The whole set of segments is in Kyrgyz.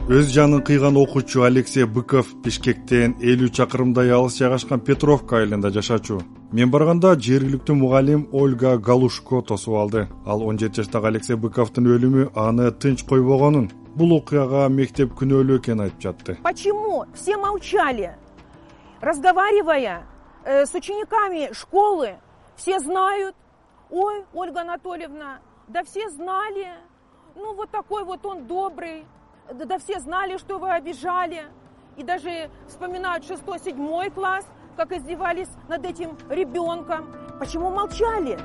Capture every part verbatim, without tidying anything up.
Өз жанын кыйган окуучу Алексей Быков Бишкектен элүү чакырымдай алыс жайгашкан Петровка айылында жашачу. Мен барганда жергиликтүү мугалим Ольга Галушко тосуп алды. Ал он жети жаштагы Алексей Быковдун өлүмү аны тынч койбогонун, бул окуяга мектеп күнөөлүү экенин айтып жатты. Почему все молчали, разговаривая э, с учениками школы? Все знают. Ой, Ольга Анатольевна, да все знали. Ну вот такой вот он добрый. Да все знали, что вы обижали. И даже вспоминают шестой-седьмой класс, как издевались над этим ребенком. Почему молчали?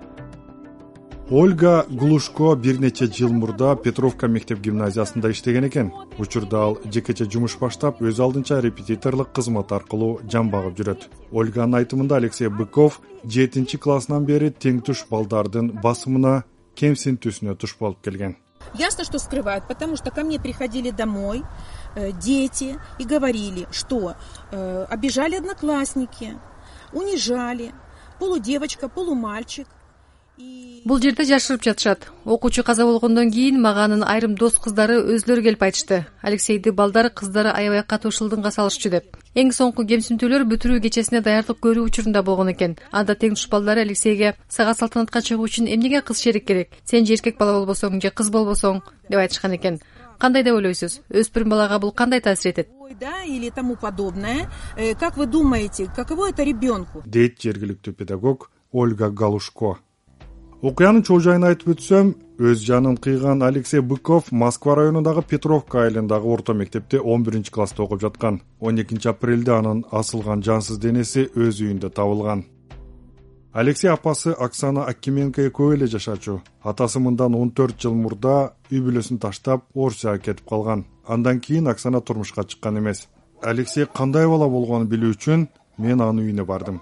Ольга Глушко бир нече жыл мурда Петровка мектеп гимназиясында иштеген экен. Учурда ал жекече жумуш баштап, өз алдынча репетиторлук кызмат аркылуу жан багып жүрөт. Ольганын айтымында Алексей Быков жетинчи классынан бери тең туш балдардын басымына, кемсинтүүсүнө туш болуп келген. Ясно, что скрывают, потому что ко мне приходили домой э, дети и говорили, что э, обижали одноклассники, унижали, полудевочка, полумальчик. Бул жерде жашырып жатышат. Окуучу каза болгондон кийин мага анын айрым дос кыздары өзлөрү келип айтышты. Алексейди балдары кыздары аябай катуу шылдыңга салышчу деп. Эң соңку кемсинтүүлөр бүтүрүү кечесине даярдык көрүү учурунда болгон экен. Анда тең туш балдары Алексейге сага салтанатка чыгуу үчүн эмнеге кыз шерик керек? Сен же эркек бала болбосоң, же кыз болбосоң деп айтышкан экен. Кандай деп ойлойсуз? Өспүрүм балага бул кандай таасир этет? Да, или тому подобное. Как вы думаете, каково это ребенку? Дейт жергиликтүү педагог Ольга Галушко. Окуянын чоо жайын айтып өтсөм, өз жанын кыйган Алексей Быков Москва районундагы Петровка айылындагы орто мектепте он биринчи класста окуп жаткан. он экинчи апрелде анын асылган жансыз денеси өз үйүндө табылган. Алексей апасы Оксана Акименко экөө эле жашачу. Атасы мындан он төрт жыл мурда үй бүлөсүн таштап Орусияга кетип калган. Андан кийин Оксана турмушка чыккан эмес. Алексей кандай бала болгонун билүү үчүн мен анын үйүнө бардым.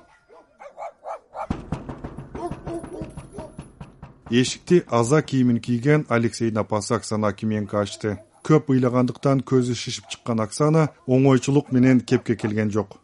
Эшикти аза кийимин кийген Алексейдин апасы Оксана Акименко ачты. Көп ыйлагандыктан көзү шишип чыккан Оксана оңойчулук менен кепке келген жок.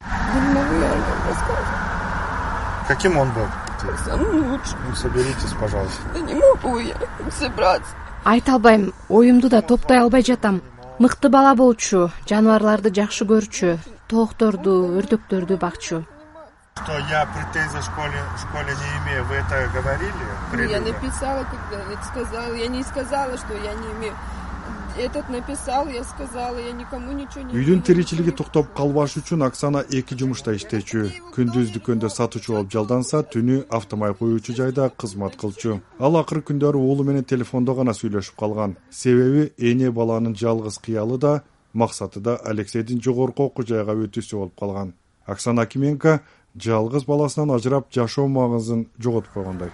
Каким он был? Самым лучшим. Ну, соберитесь, пожалуйста. Да не могу я собраться. Айта албайм, оюмду да топтой албай жатам. Мыкты бала болчу, жаныбарларды жакшы көрчү, тоокторду, өрдөктөрдү бакчу. Что я претензий в школе, в школе не имею, вы это говорили? Ну, я написала, когда это сказала, я не сказала, что я не имею. Этот написал, я сказала, я никому ничего не. Үйдүн тиричилиги токтоп калбаш үчүн Оксана эки жумушта иштечү. Күндүз дүкөндө сатуучу болуп жалданса, түнү автомай коюучу жайда кызмат кылчу. Ал акыры күндөрү уулу менен телефондо гана сүйлөшүп калган. Себеби эне баланын жалгыз кыялы да, максаты да Алексейдин жогорку окуу жайга өтүүсү болуп калган. Оксана Акименко жалгыз баласынан ажырап жашоо маңызын жоготуп койгондой.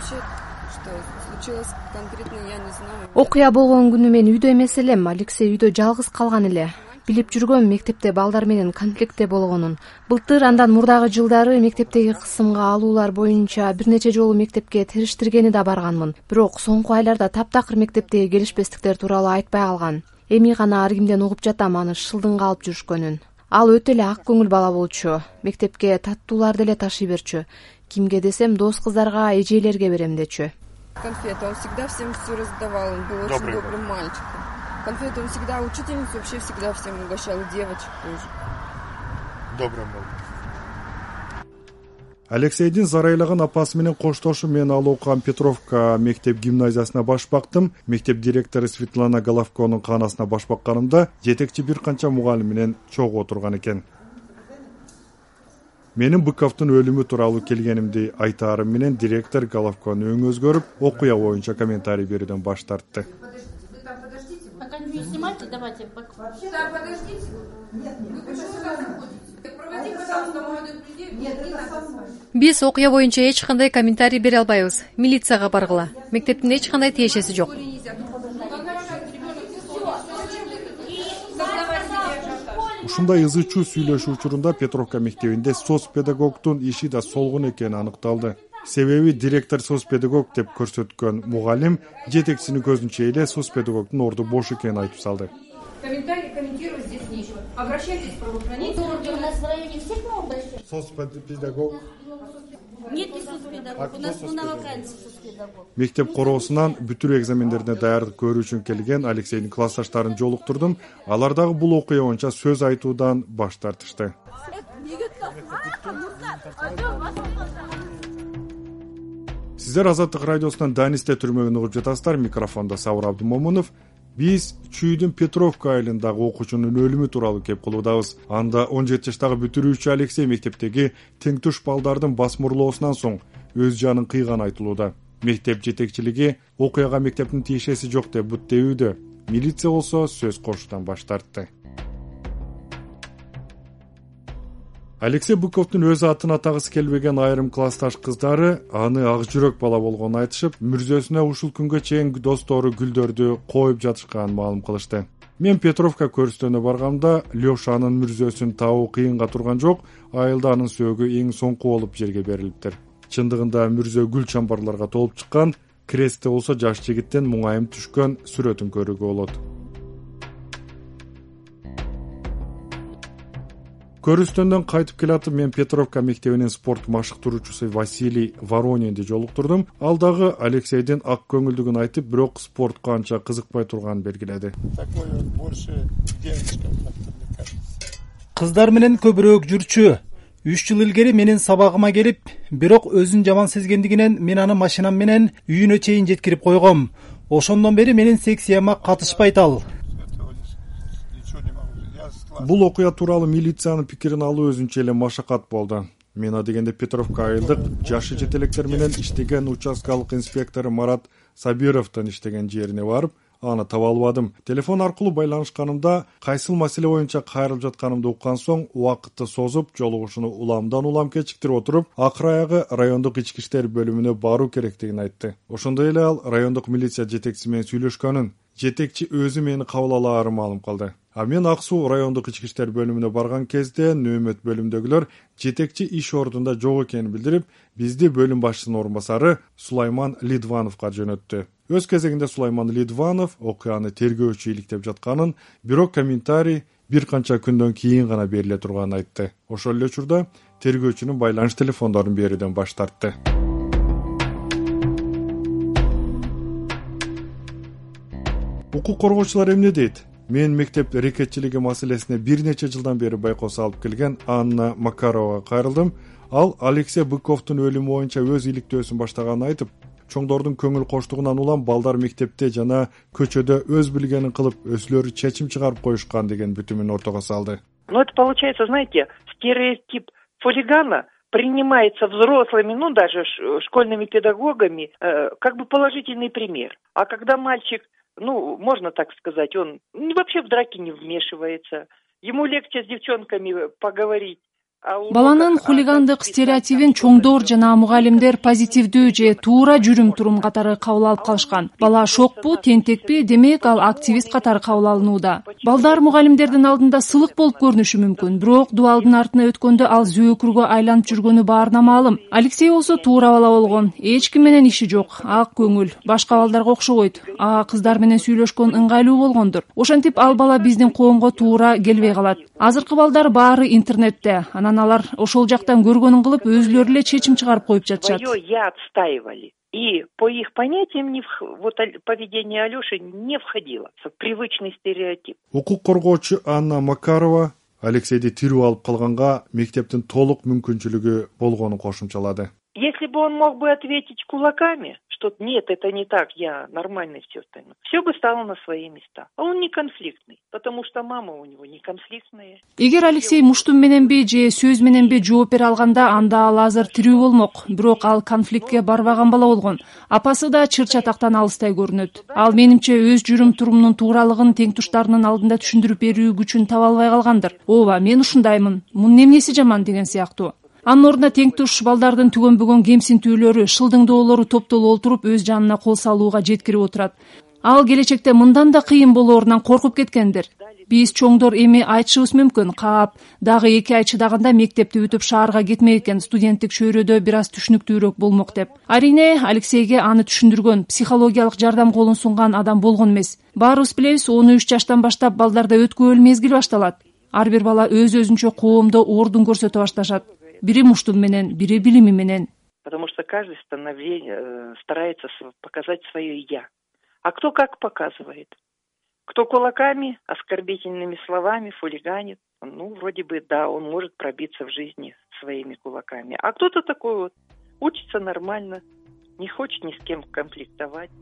Окуя болгон күнү мен үйдө эмес элем, Алексей үйдө жалгыз калган эле. Билип жүргөм мектепте балдар менен конфликтте болгонун. Былтыр андан мурдагы жылдары мектептеги кысымга алуулар боюнча бир нече жолу мектепке териштиргени да барганмын. Бирок соңку айларда таптакыр мектептеги келишпестиктер тууралуу айтпай калган. Эми гана ар кимден угуп жатам аны шылдыңга алып жүрүшкөнүн. Ал өтө эле ак көңүл бала болчу. Мектепке таттууларды эле ташый берчү. Кимге десем, дос кыздарга, эжелерге берем дечү. Конфеты, он всегда всем все раздавал, он был очень добрым мальчиком. Конфеты он всегда, учительницу вообще всегда всем угощал, девочек тоже. Добрым был. Алексейдин зарайлаган апасы менен коштошу мен ал окуган Петровка мектеп гимназиясына баш бактым. Мектеп директору Светлана Головконун канасына баш бакканымда жетекчи бир канча мугалим менен чогуу отурган экен. Менин Быковдун өлүмү тууралуу келгенимди айтаарым менен директор Головкон өң өзгөрүп, окуя боюнча комментарий берүүдөн баш тартты. Биз окуя боюнча эч кандай комментарий бере албайбыз. Милицияга баргыла. Мектептин эч кандай тиешеси жок. Ушундай ызычуу сүйлөшүү учурунда Петровка мектебинде соц педагогдун иши да солгун экени аныкталды. Себеби директор соц педагог деп көрсөткөн мугалим жетекчисинин көзүнчө эле соц педагогдун орду бош экенин айтып салды. Комментарий комментировать здесь нечего. Обращайтесь в правоохранительные органы. У нас в районе всех могут обращаться. Соц педагог. Нет соцпедагог, у нас на вакансии соцпедагог. Мектеп короосунан бүтүрүү экзамендерине даярдык көрүү үчүн келген Алексейдин классташтарын жолуктурдум. Алар дагы бул окуя боюнча сөз айтуудан баш тартышты. Сиздер Азаттык радиосунан Данисте түрмөгүн угуп жатасыздар. Микрофондо Сабыр Абдымомунов. Биз Чүйдүн Петровка айылындагы окуучунун өлүмү тууралуу кеп кылуудабыз. Анда он жети жаштагы бүтүрүүчү Алексей мектептеги тең туш балдардын басмырлоосунан соң өз жанын кыйганы айтылууда. Мектеп жетекчилиги окуяга мектептин тиешеси жок деп буттебүүдө. Милиция болсо сөз кошуудан баш тартты. Алексей Быковдун өз атын атагысы келбеген айрым классташ кыздары аны ак жүрөк бала болгонун айтышып, мүрзөсүнө ушул күнгө чейин достору гүлдөрдү коюп жатышканын маалым кылышты. Мен Петровка көрүстөнө барганда Лёшанын мүрзөсүн табуу кыйынга турган жок, айылда анын сөөгү эң соңку болуп жерге берилиптир. Чындыгында мүрзө гүл чамбарларга толуп чыккан, крестте болсо жаш жигиттен муңайым түшкөн сүрөтүн көрүүгө болот. Көрүстөндөн кайтып келатып мен Петровка мектебинин спорт машыктыруучусу Василий Воронинди жолуктурдум. Ал дагы Алексейдин ак көңүлдүгүн айтып, бирок спортко анча кызыкпай турганын белгиледи. Кыздар менен көбүрөөк жүрчү. үч жыл илгери менин сабагыма келип, бирок өзүн жаман сезгендигинен мен аны машинам менен үйүнө чейин жеткирип койгом. Ошондон бери менин секцияма катышпайт ал. Бул окуя тууралуу милициянын пикирин алуу өзүнчө эле машакат болду. Мен адегенде Петровка айылдык жашы жетелектер менен иштеген участкалык инспектору Марат Сабировдун иштеген жерине барып, аны таба албадым. Телефон аркылуу байланышканымда кайсыл маселе боюнча кайрылып жатканымды уккан соң убакытты созуп, жолугушууну уламдан улам кечиктирип отуруп, акыры аягы райондук ички иштер бөлүмүнө баруу керектигин айтты. Ошондой эле ал райондук милиция жетекчиси менен сүйлөшкөнүн, жетекчи өзү мени кабыл алаарын маалым кылды. А мен Ак Суу райондук ички иштер бөлүмүнө барган кезде нөөмөт бөлүмдөгүлөр жетекчи иш ордунда жок экенин билдирип, бизди бөлүм башчысынын орун басары Сулайман Лидвановго жөнөттү. Өз кезегинде Сулайман Лидванов окуяны тергөөчү иликтеп жатканын, бирок комментарий бир канча күндөн кийин гана бериле турганын айтты. Ошол эле учурда тергөөчүнүн байланыш телефондорун берүүдөн баш тартты. Укук коргоочулар эмне дейт? Мен мектеп рекетчилиги маселесине бир нече жылдан бери байкоо салып келген Анна Макаровага кайрылдым. Ал Алексей Быковдун өлүмү боюнча өз иликтөөсүн баштаганын айтып, чоңдордун көңүл коштугунан улам балдар мектепте жана көчөдө өз билгенин кылып, өзүлөрү чечим чыгарып коюшкан деген бүтүмүн ортого салды. Ну, это получается, знаете, стереотип хулигана принимается взрослыми, ну, даже школьными педагогами, э, как бы положительный пример. А когда мальчик, ну, можно так сказать, он вообще в драки не вмешивается, ему легче с девчонками поговорить. Баланын хулигандык стереотипин чоңдор жана мугалимдер позитивдүү же туура жүрүм-турум катары кабыл алып калышкан. Бала шокпу, тентекпи, демек ал активист катары кабыл алынууда. Балдар мугалимдердин алдында сылык болуп көрүнүшү мүмкүн, бирок дубалдын артына өткөндө ал зөөкүргө айланып жүргөнү баарына маалым. Алексей болсо туура бала болгон, эч ким менен иши жок, ак көңүл, башка балдарга окшобойт. А кыздар менен сүйлөшкөн ыңгайлуу болгондур. Ошентип ал бала биздин коомго туура келбей калат. Азыркы балдар баары интернетте. Алар ошол жактан көргөнүн кылып өзүлөрү эле чечим чыгарып коюп жатышат. Я отстаивали. И по их понятиям не в... вот поведение Алёши не входило в привычный стереотип. Укук коргоочу Анна Макарова Алексейди тирүү алып калганга мектептин толук мүмкүнчүлүгү болгонун кошумчалады. Если бы он мог бы ответить кулаками, что нет, это не так, я нормальный, все остальное, все бы стало на свои места. А он не конфликтный, потому что мама у него не конфликтная. Эгер Алексей муштум мененби же сөз мененби жооп бере алганда, анда ал азыр тирүү болмок. Бирок ал конфликтке барбаган бала болгон. Апасы да чыр чатактан алыстай көрүнөт. Ал менимче өз жүрүм-турумунун тууралыгын теңтуштарынын алдында түшүндүрүп берүү күчүн таба албай калгандыр. Ооба, мен ушундаймын. Мунун эмнеси жаман деген сыяктуу. Анын ордуна теңтуш балдардын түгөнбөгөн кемсинтүүлөрү, шылдыңдоолору топтолуп отуруп өз жанына кол салууга жеткирип отурат. Ал келечекте мындан да кыйын болоорунан коркуп кеткендир. Биз чоңдор эми айтышыбыз мүмкүн, кап, дагы эки ай чыдаганда мектепти бүтүп шаарга кетмек экен, студенттик чөйрөдө бир аз түшүнүктүүрөөк болмок деп. Арине Алексейге аны түшүндүргөн, психологиялык жардам колун сунган адам болгон эмес. Баарыбыз билебиз, он үч жаштан баштап балдарда өткөөл мезгил башталат. Ар бир бала өз өзүнчө коомдо ордун көрсөтө башташат. Бири муштум менен, бири билими менен. потому что каждый старается показать свое «я». А кто как показывает? Кто кулаками, оскорбительными словами хулиганит, ну, вроде бы, да, он может пробиться в жизни своими кулаками. А кто-то такой вот, учится нормально, не хочет ни с кем конфликтовать.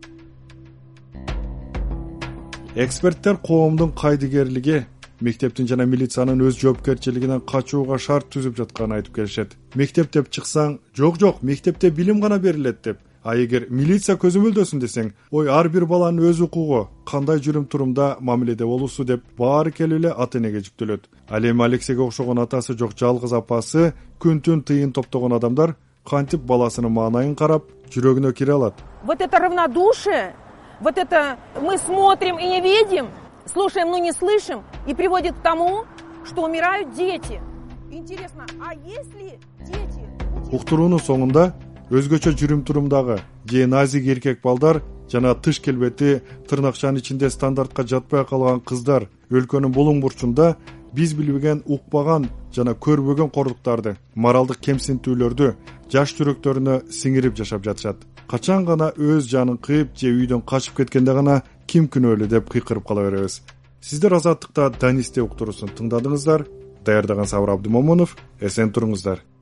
Эксперттер коомдун кайдыгерлиги мектептин жана милициянын өз жоопкерчилигинен качууга шарт түзүп жатканын айтып келишет. Мектеп деп чыксаң, жок жок, мектепте билим гана берилет деп. А эгер милиция көзөмөлдөсүн десең, ой, ар бир баланын өз укугу, кандай жүрүм турумда мамиледе болуусу деп баары келип эле ата энеге жүктөлөт. Ал эми Алексейге окшогон атасы жок жалгыз апасы, күн түн тыйын топтогон адамдар кантип баласынын маанайын карап, жүрөгүнө кире алат. Вот это равнодушие, вот это мы смотрим и не видим, слушаем, но не слышим, и приводит к тому, что умирают дети. Интересно, а если дети... Уктуруунун соңунда өзгөчө жүрүм турумдагы же назик эркек балдар жана тыш келбети тырнакчанын ичинде стандартка жатпай калган кыздар өлкөнүн булуң бурчунда биз билбеген, укпаган жана көрбөгөн кордуктарды, моралдык кемсинтүүлөрдү жаш жүрөктөрүнө сиңирип жашап жатышат. Качан гана өз жанын кыйып же үйдөн качып кеткенде гана ким күнөөлүү деп кыйкырып кала беребиз. Сиздер Азаттыкта Данисте уктуруусун тыңдадыңыздар. Даярдаган Сабыр Абдымомунов. Эсен туруңуздар.